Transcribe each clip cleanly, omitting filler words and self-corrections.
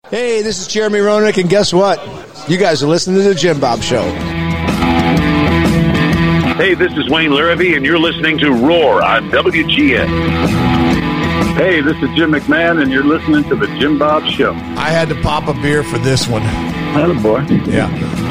Hey, this is Jeremy Roenick, and guess what? You guys are listening to The Jim Bob Show. Hey, this is Wayne Larrabee, and you're listening to Roar on WGN. Hey, this is Jim McMahon, and you're listening to The Jim Bob Show. I had to pop a beer for this one. Attaboy. Yeah.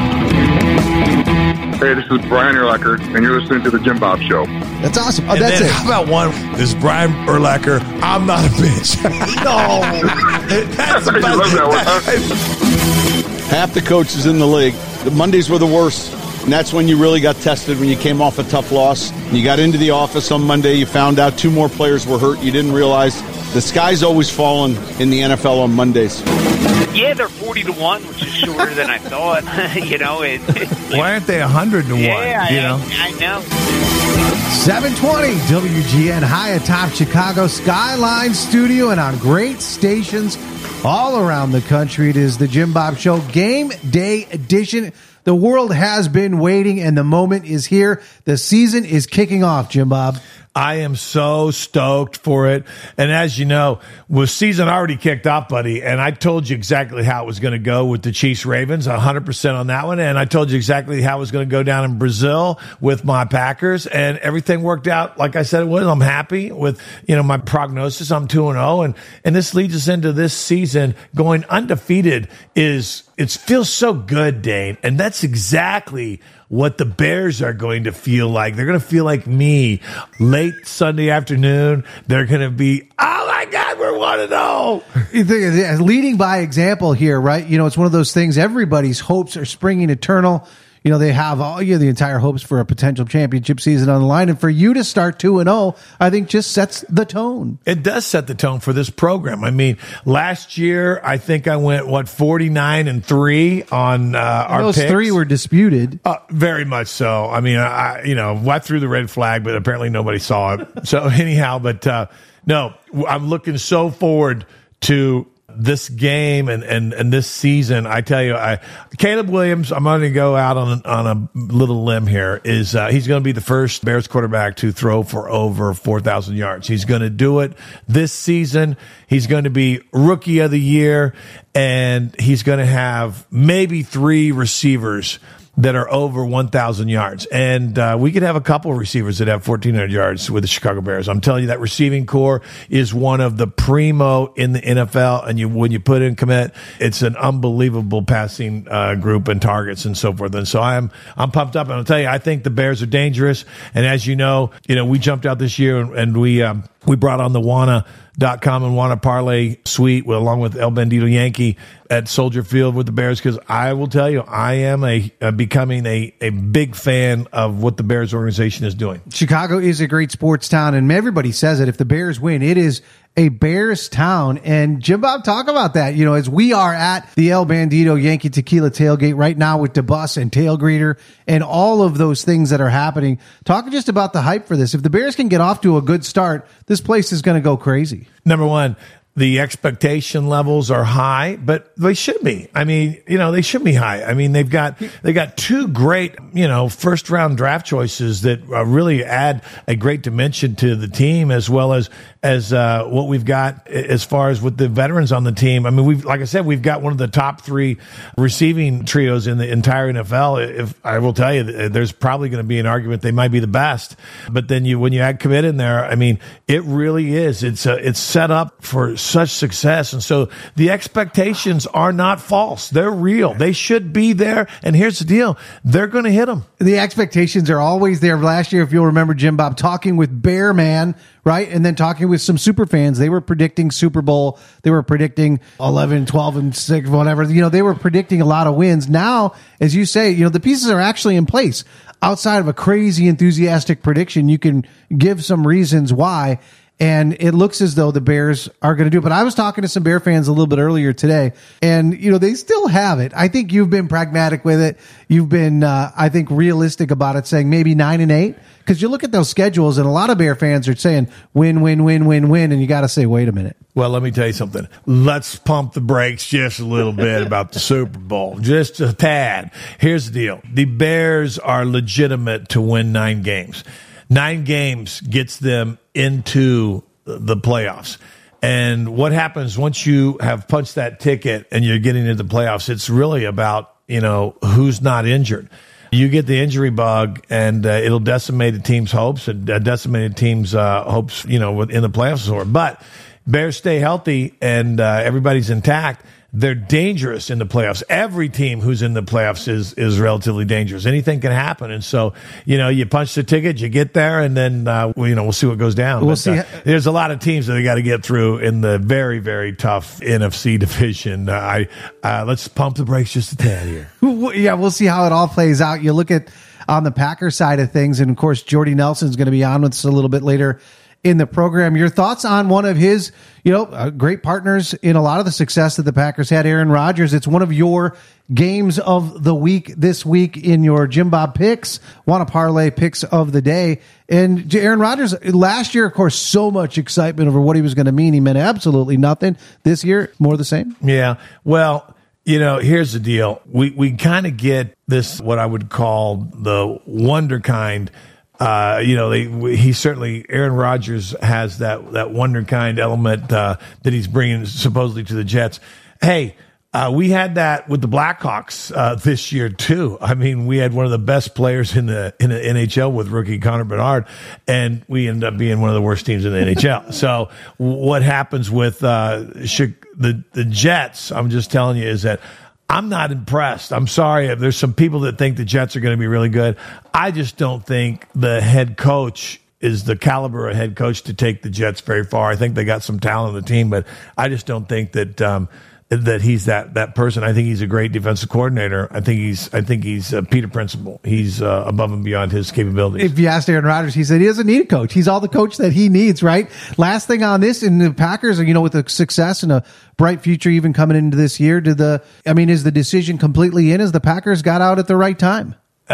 Hey, this is Brian Urlacher, and you're listening to The Jim Bob Show. That's awesome. Oh, And that's then, it. how about one? This is Brian Urlacher. I'm not a bitch. No. That's I love that one, huh? Half the coaches in the league, the Mondays were the worst. And that's when you really got tested, when you came off a tough loss. You got into the office on Monday, you found out 2 more players were hurt. You didn't realize the sky's always falling in the NFL on Mondays. Yeah, they're 40-1, which is shorter than I thought. Why aren't they 100-1? Yeah, I know. 720 WGN high atop Chicago Skyline Studio and on great stations all around the country. It is the Jim Bob Show Game Day Edition. The world has been waiting and the moment is here. The season is kicking off, Jim Bob. I am so stoked for it. And as you know, the season already kicked off, buddy. And I told you exactly how it was going to go with the Chiefs Ravens, 100% on that one. And I told you exactly how it was going to go down in Brazil with my Packers. And everything worked out like I said it would. I'm happy with, my prognosis. I'm 2-0. And this leads us into this season going undefeated it feels so good, Dane. And that's exactly what the Bears are going to feel like. They're going to feel like me late Sunday afternoon. They're going to be, oh my God, we're 1-0. You think, leading by example here, right? It's one of those things, everybody's hopes are springing eternal. They have the entire hopes for a potential championship season on the line. And for you to start 2-0, I think just sets the tone. It does set the tone for this program. I mean, last year, I think I went, 49-3 on our those picks. 3 were disputed. Very much so. I mean, I threw the red flag, but apparently nobody saw it. So anyhow, no, I'm looking so forward to this game and this season. I tell you, Caleb Williams, I'm going to go out on a little limb here, is he's going to be the first Bears quarterback to throw for over 4,000 yards. He's going to do it this season. He's going to be rookie of the year, and he's going to have maybe 3 receivers that are over 1,000 yards. And we could have a couple of receivers that have 1,400 yards with the Chicago Bears. I'm telling you, that receiving core is one of the primo in the NFL. And when you put in commit, it's an unbelievable passing group and targets and so forth. And so I'm pumped up. And I'll tell you, I think the Bears are dangerous. And as you know, we jumped out this year and we brought on the Wana.com and Wana Parlay Suite along with El Bandito Yankee at Soldier Field with the Bears, because I will tell you, I am becoming a big fan of what the Bears organization is doing. Chicago is a great sports town, and everybody says it. If the Bears win, it is a Bears town. And Jim Bob, talk about that. As we are at the El Bandito Yankee Tequila Tailgate right now with the bus and tail greeter and all of those things that are happening. Talk just about the hype for this. If the Bears can get off to a good start, this place is going to go crazy. Number one, the expectation levels are high, but they should be. I mean, they should be high. I mean, they got 2 great, first round draft choices that really add a great dimension to the team, as well as what we've got as far as with the veterans on the team. I mean, like I said, we've got one of the top 3 receiving trios in the entire NFL. If I will tell you, there's probably going to be an argument they might be the best. But then when you add commit in there, I mean, it really is. It's set up for such success. And so the expectations are not false. They're real. They should be there. And here's the deal. They're going to hit them. The expectations are always there. Last year, if you'll remember, Jim Bob, talking with Bear Man, right? And then talking with some super fans, they were predicting Super Bowl. They were predicting 11, 12, and 6, whatever. They were predicting a lot of wins. Now, as you say, the pieces are actually in place. Outside of a crazy enthusiastic prediction, you can give some reasons why. And it looks as though the Bears are going to do it. But I was talking to some Bear fans a little bit earlier today, and, they still have it. I think you've been pragmatic with it. You've been, I think, realistic about it, saying maybe 9-8. Because you look at those schedules, and a lot of Bear fans are saying win, win, win, win, win. And you got to say, wait a minute. Well, let me tell you something. Let's pump the brakes just a little bit about the Super Bowl. Just a tad. Here's the deal. The Bears are legitimate to win 9 games. 9 games gets them into the playoffs. And what happens once you have punched that ticket and you're getting into the playoffs, it's really about, who's not injured. You get the injury bug, and it'll decimate a team's hopes and decimate a team's hopes, in the playoffs. But Bears stay healthy and everybody's intact. They're dangerous in the playoffs. Every team who's in the playoffs is relatively dangerous. Anything can happen. And so, you punch the ticket, you get there, and then, we'll see what goes down. We'll see. There's a lot of teams that they got to get through in the very, very tough NFC division. Let's pump the brakes just a tad here. Yeah, we'll see how it all plays out. You look at on the Packers side of things, and of course, Jordy Nelson's going to be on with us a little bit later in the program. Your thoughts on one of his, great partners in a lot of the success that the Packers had, Aaron Rodgers. It's one of your games of the week this week in your Jim Bob picks, want to parlay picks of the day. And Aaron Rodgers, last year, of course, so much excitement over what he was going to mean. He meant absolutely nothing. This year, more the same. Yeah. Well, here's the deal. We kind of get this, what I would call the wonder kind. He certainly, Aaron Rodgers has that wonder kind element that he's bringing supposedly to the Jets. Hey, we had that with the Blackhawks this year too. I mean, we had one of the best players in the NHL with rookie Connor Bedard, and we ended up being one of the worst teams in the NHL. So what happens with the Jets? I'm just telling you is that I'm not impressed. I'm sorry. There's some people that think the Jets are going to be really good. I just don't think the head coach is the caliber of head coach to take the Jets very far. I think they got some talent on the team, but I just don't think that that he's that person. I think he's a great defensive coordinator. I think he's Peter Principle. He's above and beyond his capabilities. If you asked Aaron Rodgers, he said he doesn't need a coach. He's all the coach that he needs, right? Last thing on this, in the Packers, with the success and a bright future even coming into this year, is the decision completely in? As the Packers got out at the right time?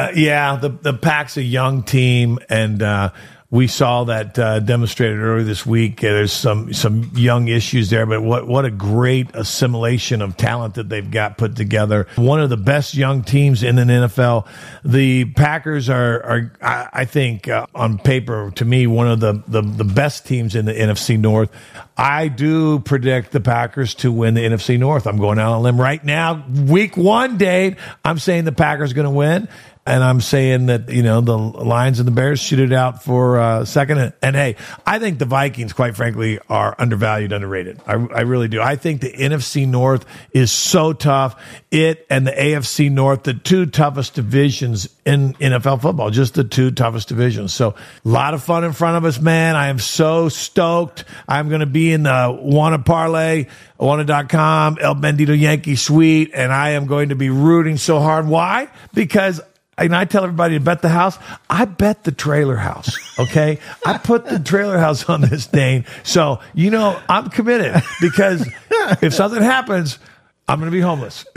The Pack's a young team, and we saw that demonstrated earlier this week. There's some young issues there, but what a great assimilation of talent that they've got put together. One of the best young teams in the NFL. The Packers are I think, on paper, to me, one of the best teams in the NFC North. I do predict the Packers to win the NFC North. I'm going out on a limb right now. Week 1, Dave, I'm saying the Packers are going to win. And I'm saying that, the Lions and the Bears shoot it out for second. And hey, I think the Vikings, quite frankly, are undervalued, underrated. I really do. I think the NFC North is so tough. It and the AFC North, the two toughest divisions in NFL football, just the two toughest divisions. So a lot of fun in front of us, man. I am so stoked. I'm going to be in the Wanna Parlay, Wanna.com, El Bendito Yankee Suite, and I am going to be rooting so hard. Why? Because I tell everybody to bet the house. I bet the trailer house, okay? I put the trailer house on this thing. So, I'm committed because if something happens, I'm going to be homeless.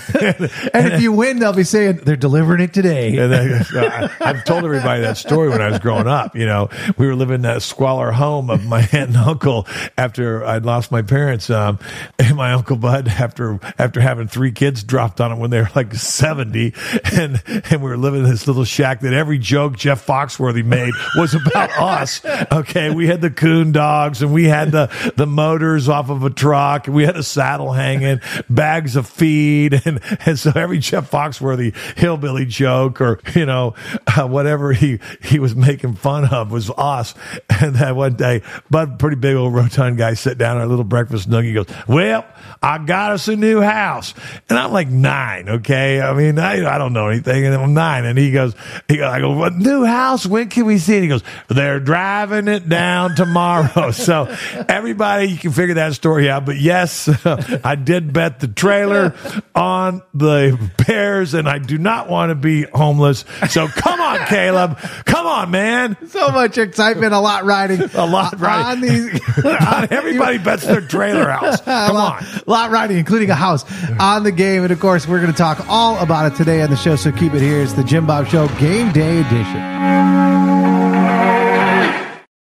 And if you win, they'll be saying they're delivering it today. I've told everybody that story when I was growing up. We were living in that squalor home of my aunt and uncle after I'd lost my parents. And my Uncle Bud, after having 3 kids dropped on him when they were like 70, and we were living in this little shack that every joke Jeff Foxworthy made was about us. Okay, we had the coon dogs, and we had the motors off of a truck, and we had a saddle hanging, bags of feed, and so every Jeff Foxworthy hillbilly joke or whatever he was making fun of was us. And then one day, Bud, pretty big old rotund guy, sat down at our little breakfast nook. He goes, "Well, I got us a new house," and I'm like 9. Okay, I mean I don't know anything, and I'm 9, and he goes, I go, "What new house? When can we see it?" He goes, "They're driving it down tomorrow." So everybody, you can figure that story out. But yes, I did bet the trailer on the Bears, and I do not want to be homeless. So come on, Caleb. Come on, man. So much excitement, a lot riding. Everybody bets their trailer house. Come on. A lot riding, including a house on the game. And of course, we're going to talk all about it today on the show. So keep it here. It's the Jim Bob Show Game Day Edition.